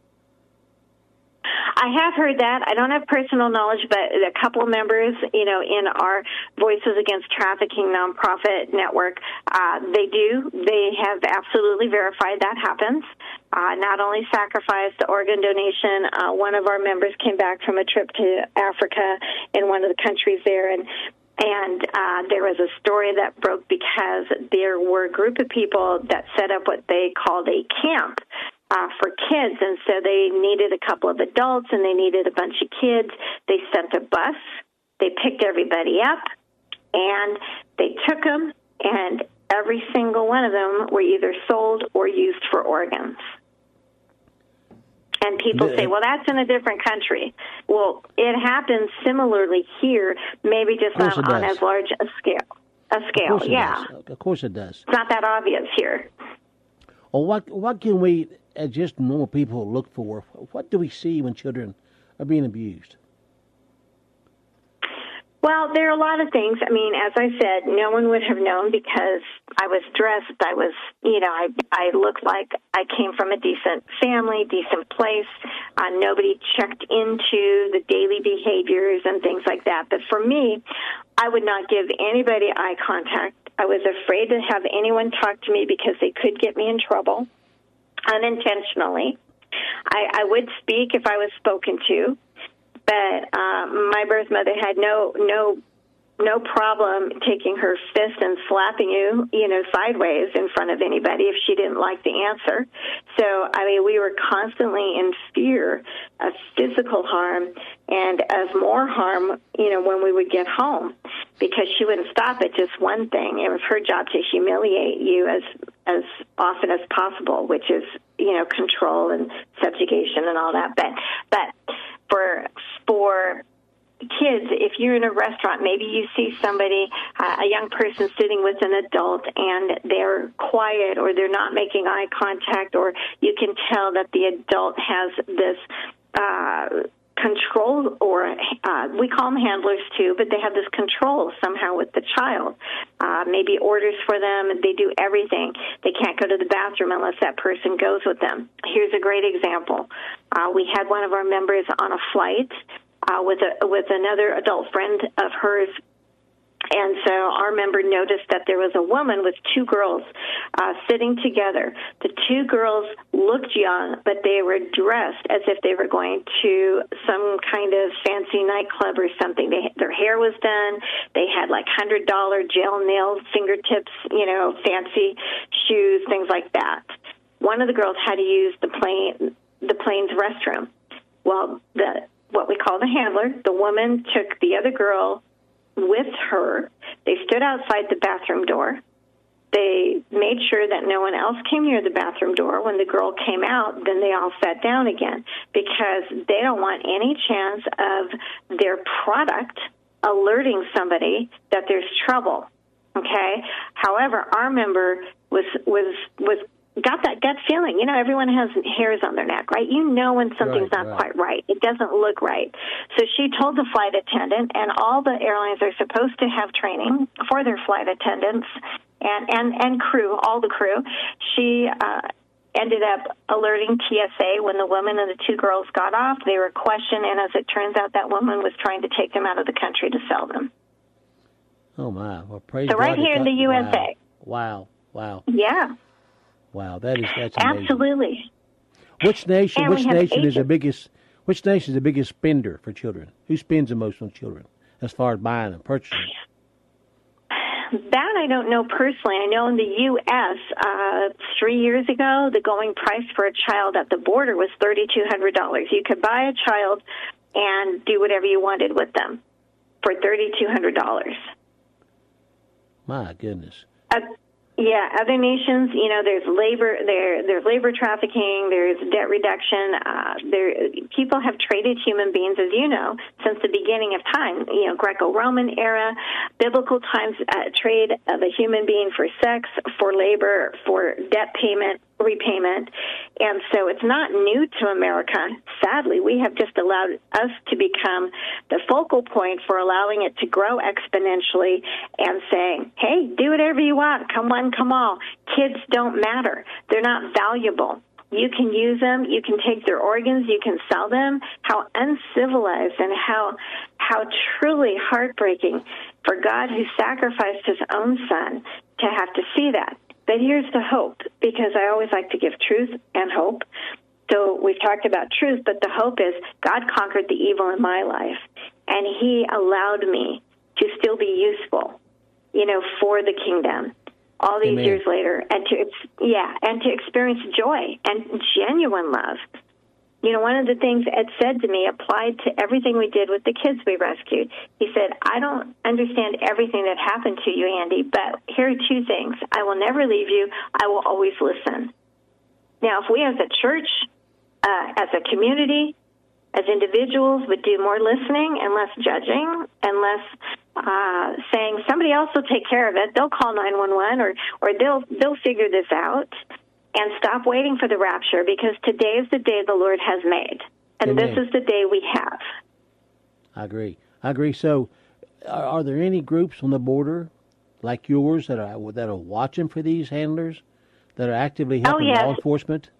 I have heard that. I don't have personal knowledge, but a couple of members, in our Voices Against Trafficking nonprofit network, they do. They have absolutely verified that happens. Not only sacrificed, organ donation. One of our members came back from a trip to Africa in one of the countries there, and there was a story that broke because there were a group of people that set up what they called a camp for kids, and so they needed a couple of adults and they needed a bunch of kids. They sent a bus, they picked everybody up, and they took them, and every single one of them were either sold or used for organs. And people say, well, that's in a different country. Well, it happens similarly here, maybe just not on as large a scale. Yeah. Of course it does. It's not that obvious here. Well, what can we, as just normal people, look for? What do we see when children are being abused? Well, there are a lot of things. I mean, as I said, no one would have known because I was dressed. I was, I looked like I came from a decent family, decent place. Nobody checked into the daily behaviors and things like that. But for me, I would not give anybody eye contact. I was afraid to have anyone talk to me because they could get me in trouble unintentionally. I would speak if I was spoken to. But my birth mother had no problem taking her fist and slapping you, sideways in front of anybody if she didn't like the answer. So, I mean, we were constantly in fear of physical harm and of more harm, when we would get home, because she wouldn't stop at just one thing. It was her job to humiliate you as often as possible, which is, control and subjugation and all that. But for kids, if you're in a restaurant, maybe you see somebody, a young person sitting with an adult, and they're quiet or they're not making eye contact, or you can tell that the adult has this control, or we call them handlers too, but they have this control somehow with the child. Maybe orders for them, and they do everything. They can't go to the bathroom unless that person goes with them. Here's a great example. We had one of our members on a flight with another adult friend of hers. And so our member noticed that there was a woman with two girls sitting together. The two girls looked young, but they were dressed as if they were going to some kind of fancy nightclub or something. Their hair was done. They had like $100 gel nails, fingertips, fancy shoes, things like that. One of the girls had to use the plane's restroom. Well, what we call the handler, the woman took the other girl with her. They stood outside the bathroom door. They made sure that no one else came near the bathroom door. When the girl came out, then they all sat down again, because they don't want any chance of their product alerting somebody that there's trouble. Okay? However, our member was got that gut feeling. Everyone has hairs on their neck, right? When something's not quite right. It doesn't look right. So she told the flight attendant, and all the airlines are supposed to have training for their flight attendants and crew, all the crew. She ended up alerting TSA when the woman and the two girls got off. They were questioned, and as it turns out, that woman was trying to take them out of the country to sell them. Oh, my. Well, praise God. So right here in the USA. Wow. Yeah. Wow, that's amazing. Absolutely. Which nation is the biggest spender for children? Who spends the most on children as far as buying and purchasing? That I don't know personally. I know in the U.S., 3 years ago, the going price for a child at the border was $3,200. You could buy a child and do whatever you wanted with them for $3,200. My goodness. Yeah, other nations, there's labor trafficking, there's debt reduction. People have traded human beings, as you know, since the beginning of time. Greco-Roman era, biblical times, trade of a human being for sex, for labor, for debt repayment. And so it's not new to America. Sadly, we have just allowed us to become the focal point for allowing it to grow exponentially and saying, hey, do whatever you want. Come one, come all. Kids don't matter. They're not valuable. You can use them. You can take their organs. You can sell them. How uncivilized and how truly heartbreaking for God, who sacrificed his own son, to have to see that. But here's the hope, because I always like to give truth and hope. So we've talked about truth, but the hope is God conquered the evil in my life, and he allowed me to still be useful, for the kingdom all these Amen. Years later, and to experience joy and genuine love. One of the things Ed said to me applied to everything we did with the kids we rescued. He said, I don't understand everything that happened to you, Andy, but here are two things. I will never leave you. I will always listen. Now, if we as a church, as a community, as individuals would do more listening and less judging and less saying somebody else will take care of it, they'll call 911 or they'll figure this out, and stop waiting for the rapture, because today is the day the Lord has made, and Amen. This is the day we have. I agree. So, are there any groups on the border like yours that are watching for these handlers, that are actively helping law enforcement?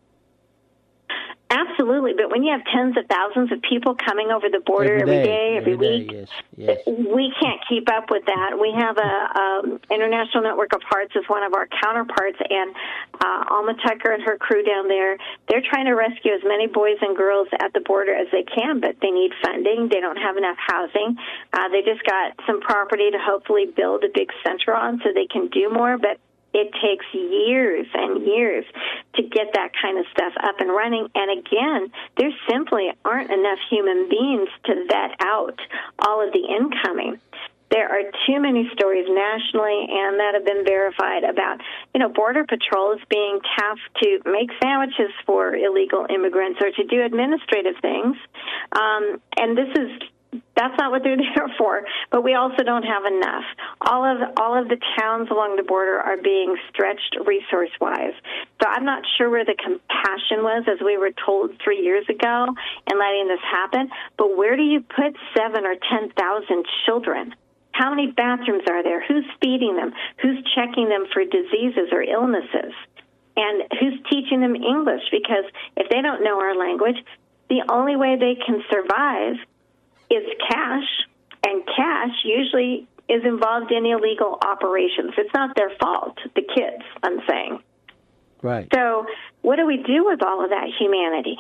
Absolutely, but when you have tens of thousands of people coming over the border every day, every week, yes. We can't keep up with that. We have a International Network of Hearts as one of our counterparts, and Alma Tucker and her crew down there, they're trying to rescue as many boys and girls at the border as they can, but they need funding. They don't have enough housing. They just got some property to hopefully build a big center on so they can do more, but it takes years and years to get that kind of stuff up and running. And again, there simply aren't enough human beings to vet out all of the incoming. There are too many stories nationally and that have been verified about, Border Patrol is being tasked to make sandwiches for illegal immigrants or to do administrative things. And that's not what they're there for, but we also don't have enough. All of the towns along the border are being stretched resource-wise. So I'm not sure where the compassion was, as we were told 3 years ago, in letting this happen. But where do you put 7,000 or 10,000 children? How many bathrooms are there? Who's feeding them? Who's checking them for diseases or illnesses? And who's teaching them English? Because if they don't know our language, the only way they can survive is cash, and cash usually is involved in illegal operations. It's not their fault, the kids, I'm saying. Right. So what do we do with all of that humanity?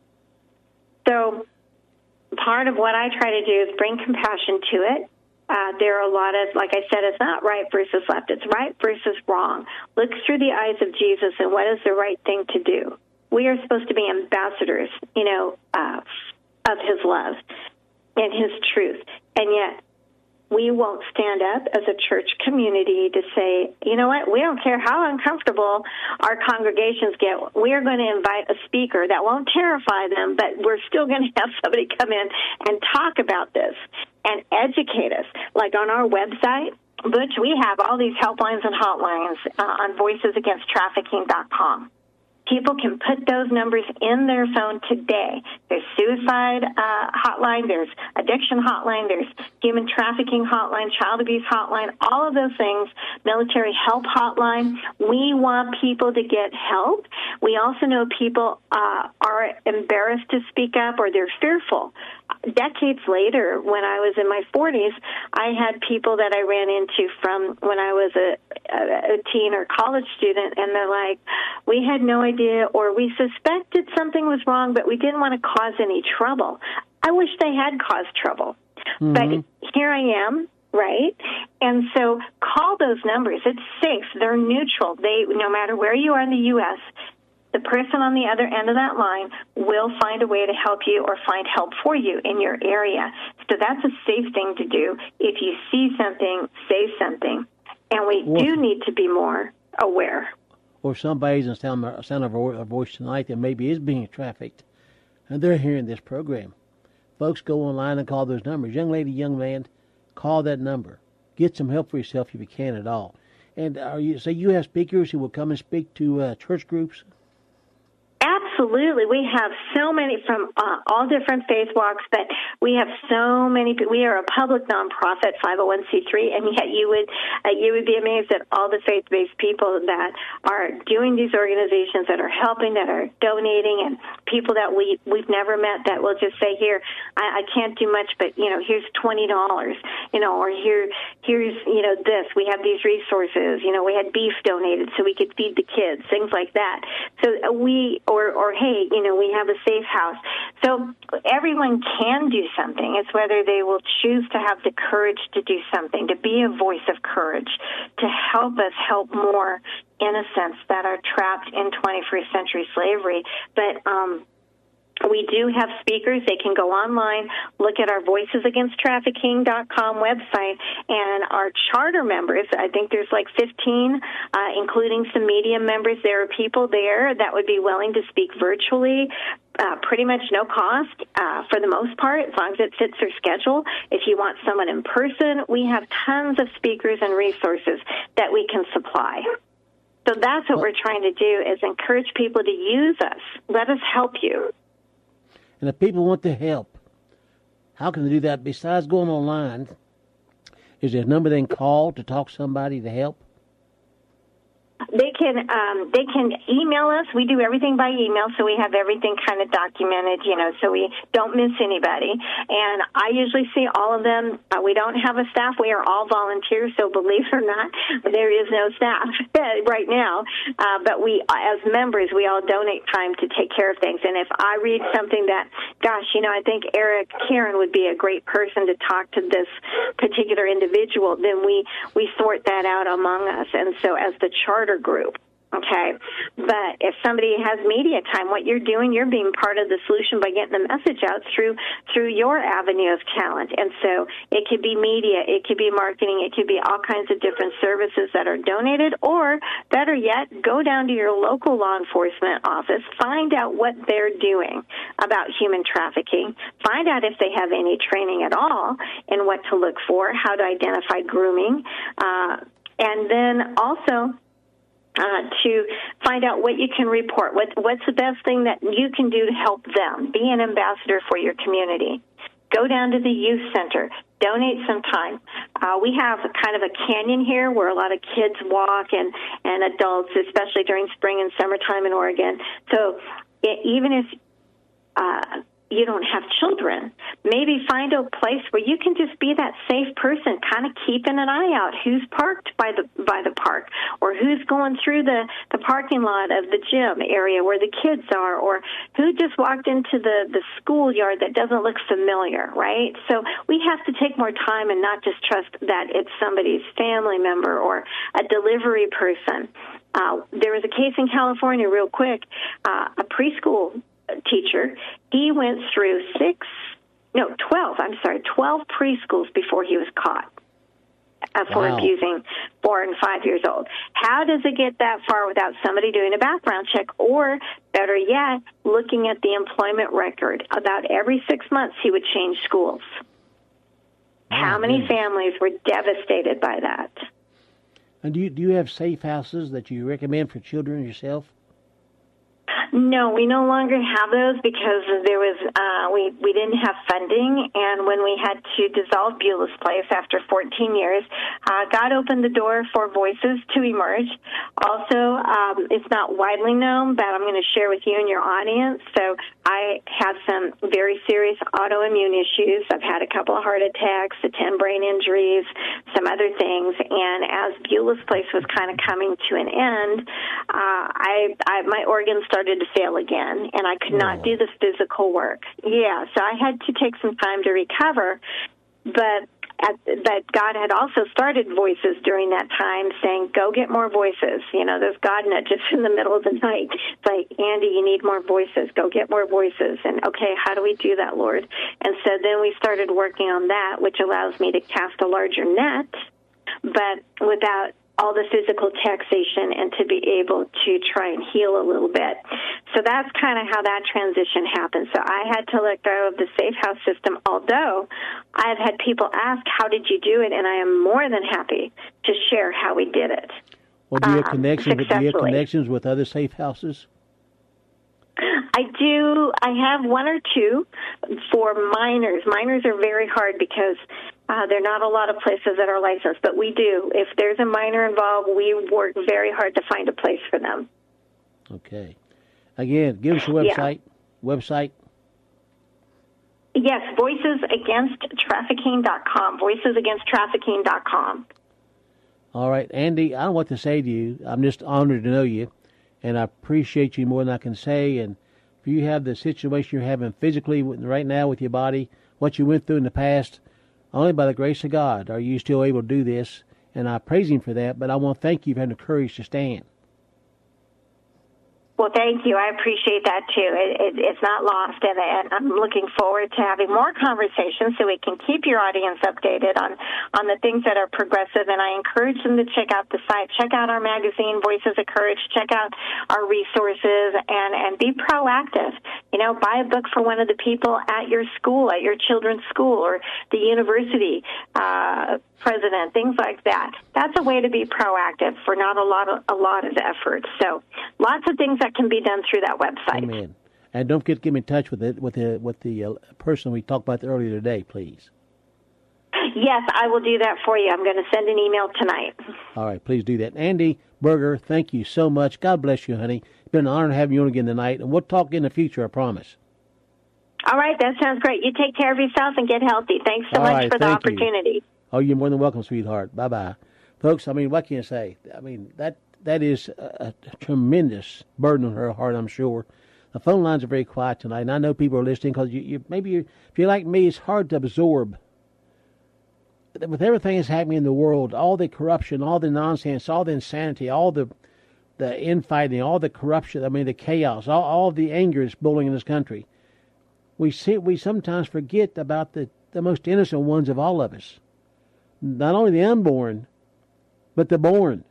So part of what I try to do is bring compassion to it. There are a lot of, like I said, it's not right versus left. It's right versus wrong. Look through the eyes of Jesus and what is the right thing to do. We are supposed to be ambassadors, of his love and his truth. And yet we won't stand up as a church community to say, you know what, we don't care how uncomfortable our congregations get. We are going to invite a speaker that won't terrify them, but we're still going to have somebody come in and talk about this and educate us. Like on our website, Butch, we have all these helplines and hotlines on voicesagainsttrafficking.com. People can put those numbers in their phone today. There's suicide hotline, there's addiction hotline, there's human trafficking hotline, child abuse hotline, all of those things, military help hotline. We want people to get help. We also know people are embarrassed to speak up or they're fearful. Decades later, when I was in my 40s, I had people that I ran into from when I was a teen or college student, and they're like, we had no idea, or we suspected something was wrong, but we didn't want to cause any trouble. I wish they had caused trouble. Mm-hmm. But here I am, right? And so call those numbers. It's safe. They're neutral. No matter where you are in the U.S., the person on the other end of that line will find a way to help you or find help for you in your area. So that's a safe thing to do. If you see something, say something. And we do need to be more aware. Or somebody's in the sound of our voice tonight that maybe is being trafficked, and they're hearing this program. Folks, go online and call those numbers. Young lady, young man, call that number. Get some help for yourself if you can at all. And you have speakers who will come and speak to church groups? Absolutely. We have so many from all different faith walks, but we have so many. We are a public nonprofit, 501c3, and yet you would be amazed at all the faith-based people that are doing these organizations, that are helping, that are donating, and people that we've never met that will just say, here, I can't do much, but, here's $20, or here's, this. We have these resources. We had beef donated so we could feed the kids, things like that. So or hey, we have a safe house. So everyone can do something. It's whether they will choose to have the courage to do something, to be a voice of courage, to help us help more innocents that are trapped in 21st century slavery. But we do have speakers. They can go online, look at our voicesagainsttrafficking.com website, and our charter members, I think there's like 15, including some media members. There are people there that would be willing to speak virtually, pretty much no cost for the most part, as long as it fits their schedule. If you want someone in person, we have tons of speakers and resources that we can supply. So that's what we're trying to do, is encourage people to use us. Let us help you. And if people want to help, how can they do that besides going online? Is there a number they can call to talk to somebody to help? They can email us. We do everything by email, so we have everything kind of documented, so we don't miss anybody. And I usually see all of them. We don't have a staff. We are all volunteers, so believe it or not, there is no staff right now. But we, as members, we all donate time to take care of things. And if I read something that, I think Eric Karen would be a great person to talk to this particular individual, then we sort that out among us. And so as the charter group, okay? But if somebody has media time, what you're doing, you're being part of the solution by getting the message out through your avenue of talent. And so it could be media, it could be marketing, it could be all kinds of different services that are donated, or better yet, go down to your local law enforcement office, find out what they're doing about human trafficking, find out if they have any training at all in what to look for, how to identify grooming, and then also to find out what you can report. What's the best thing that you can do to help them? Be an ambassador for your community. Go down to the youth center. Donate some time. We have kind of a canyon here where a lot of kids walk and adults, especially during spring and summertime in Oregon. So even if you don't have children, maybe find a place where you can just be that safe person, kind of keeping an eye out who's parked by the park, or who's going through the parking lot of the gym area where the kids are, or who just walked into the schoolyard that doesn't look familiar, right? So we have to take more time and not just trust that it's somebody's family member or a delivery person. There was a case in California real quick, a preschool teacher. He went through 12 preschools before he was caught for abusing 4 and 5 years old. How does it get that far without somebody doing a background check, or better yet, looking at the employment record? About every 6 months he would change schools. How many families were devastated by that? And do you have safe houses that you recommend for children yourself? No, we no longer have those because there was we didn't have funding, and when we had to dissolve Beulah's Place after 14 years, God opened the door for voices to emerge. Also, it's not widely known, but I'm going to share with you and your audience. So I have some very serious autoimmune issues. I've had a couple of heart attacks, 10 brain injuries, some other things, and as Beulah's Place was kind of coming to an end, my organs started to fail again, and I could not do the physical work. Yeah, so I had to take some time to recover, but But God had also started voices during that time saying, go get more voices. Those God nudges in the middle of the night. It's like, Andy, you need more voices. Go get more voices. And, okay, how do we do that, Lord? And so then we started working on that, which allows me to cast a larger net, but without all the physical taxation, and to be able to try and heal a little bit. So that's kind of how that transition happened. So I had to let go of the Safe House system, although I've had people ask, how did you do it? And I am more than happy to share how we did it. Well, do you have connections with other safe houses? I do. I have one or two for minors. Minors are very hard because there are not a lot of places that are licensed, but we do. If there's a minor involved, we work very hard to find a place for them. Okay. Again, give us your website. Yeah. Website. Yes, voicesagainsttrafficking.com. Voicesagainsttrafficking.com. All right, Andy, I don't know what to say to you. I'm just honored to know you, and I appreciate you more than I can say. And if you have the situation you're having physically right now with your body, what you went through in the past, only by the grace of God are you still able to do this, and I praise Him for that, but I want to thank you for having the courage to stand. Well, thank you. I appreciate that, too. It's not lost, and I'm looking forward to having more conversations so we can keep your audience updated on the things that are progressive, and I encourage them to check out the site, check out our magazine, Voices of Courage, check out our resources, and be proactive. Buy a book for one of the people at your school, at your children's school, or the university president, things like that. That's a way to be proactive for not a lot of effort. So lots of things that can be done through that website. Amen. And don't forget to get me in touch with the person we talked about earlier today, please. Yes, I will do that for you. I'm going to send an email tonight. All right, please do that. Andy Berger, thank you so much. God bless you, honey. It's been an honor having you on again tonight, and we'll talk in the future, I promise. All right, that sounds great. You take care of yourself and get healthy. Thanks so much for the opportunity. Oh, you're more than welcome, sweetheart. Bye-bye. Folks, what can you say? That is a tremendous burden on her heart, I'm sure. The phone lines are very quiet tonight, and I know people are listening because if you're like me, it's hard to absorb. With everything that's happening in the world, all the corruption, all the nonsense, all the insanity, all the infighting, all the corruption, the chaos, all the anger that's building in this country, we sometimes forget about the most innocent ones of all of us. Not only the unborn, but the born.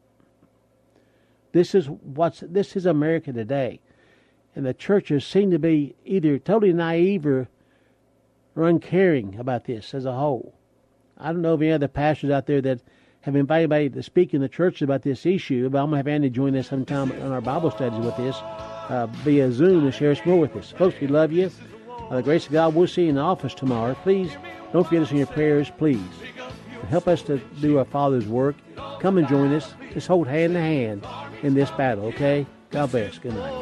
This is America today. And the churches seem to be either totally naive or uncaring about this as a whole. I don't know of any other pastors out there that have invited anybody to speak in the church about this issue, but I'm going to have Andy join us sometime on our Bible studies with this via Zoom and share some more with us. Folks, we love you. By the grace of God, we'll see you in the office tomorrow. Please don't forget us in your prayers, please. Help us to do our Father's work. Come and join us. Let's hold hand in hand in this battle, okay? God bless. Good night.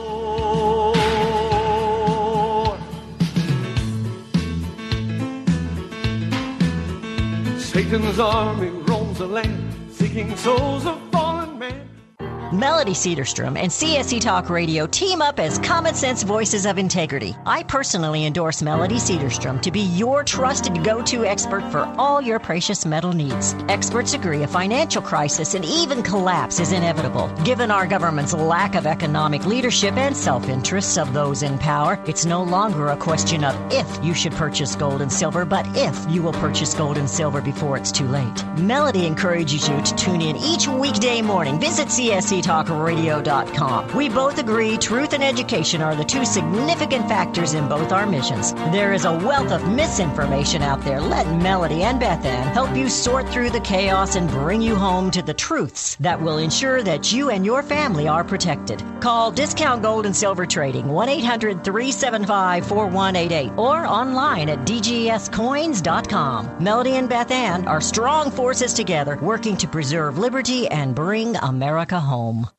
Satan's army roams the land, seeking souls of fallen men. Melody Cedarstrom and CSC Talk Radio team up as Common Sense Voices of Integrity. I personally endorse Melody Cedarstrom to be your trusted go-to expert for all your precious metal needs. Experts agree a financial crisis and even collapse is inevitable. Given our government's lack of economic leadership and self-interests of those in power, it's no longer a question of if you should purchase gold and silver, but if you will purchase gold and silver before it's too late. Melody encourages you to tune in each weekday morning. Visit CSCTalkRadio.com. We both agree truth and education are the two significant factors in both our missions. There is a wealth of misinformation out there. Let Melody and Beth Ann help you sort through the chaos and bring you home to the truths that will ensure that you and your family are protected. Call Discount Gold and Silver Trading 1-800-375-4188 or online at dgscoins.com. Melody and Beth Ann are strong forces together working to preserve liberty and bring America home.